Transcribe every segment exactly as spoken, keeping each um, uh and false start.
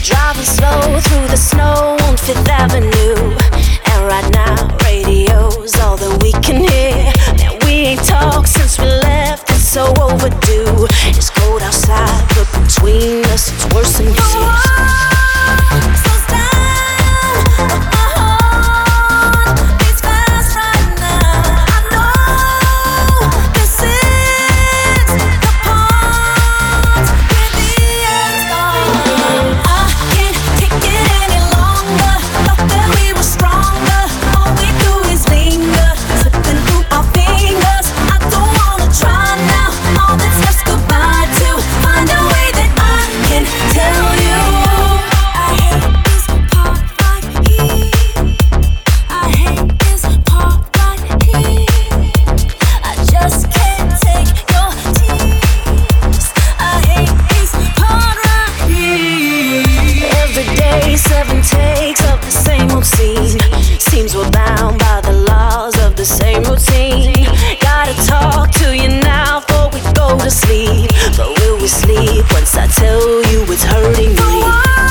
Driving slow through the snow on Fifth Avenue, and right now radio's all that we can hear. Man, we ain't talked since we left, it's so overdue. It's cold outside, but between us it's worse than years. Seven takes of the same old scene. Seems we're bound by the laws of the same routine. Gotta talk to you now before we go to sleep. But will we sleep once I tell you it's hurting me?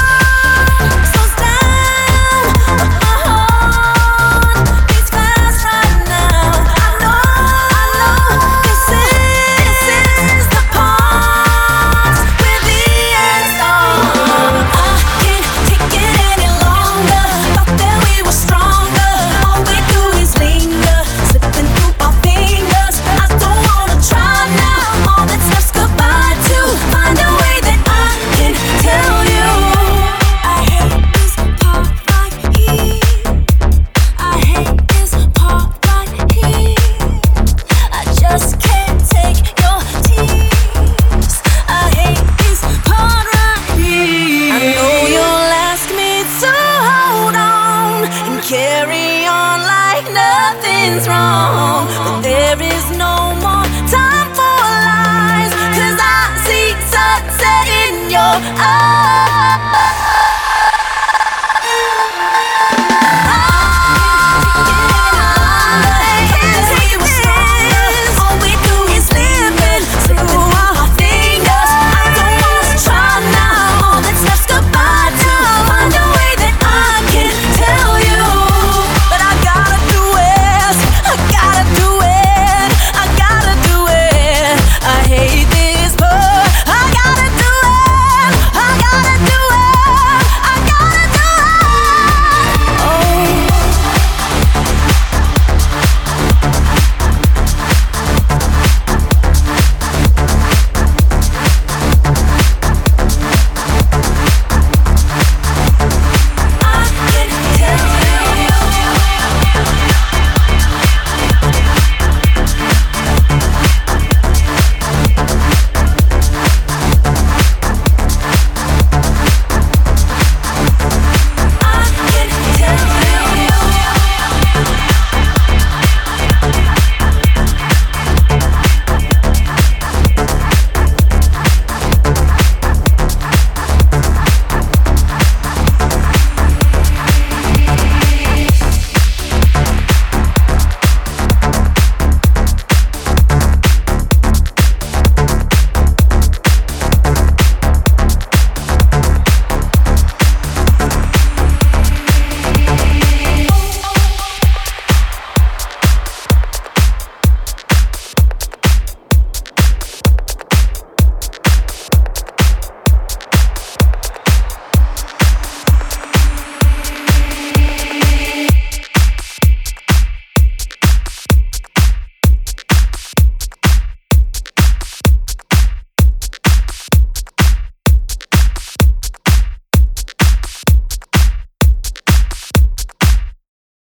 Carry on like nothing's wrong, but there is no more time for lies, 'cause I see sunset in your eyes.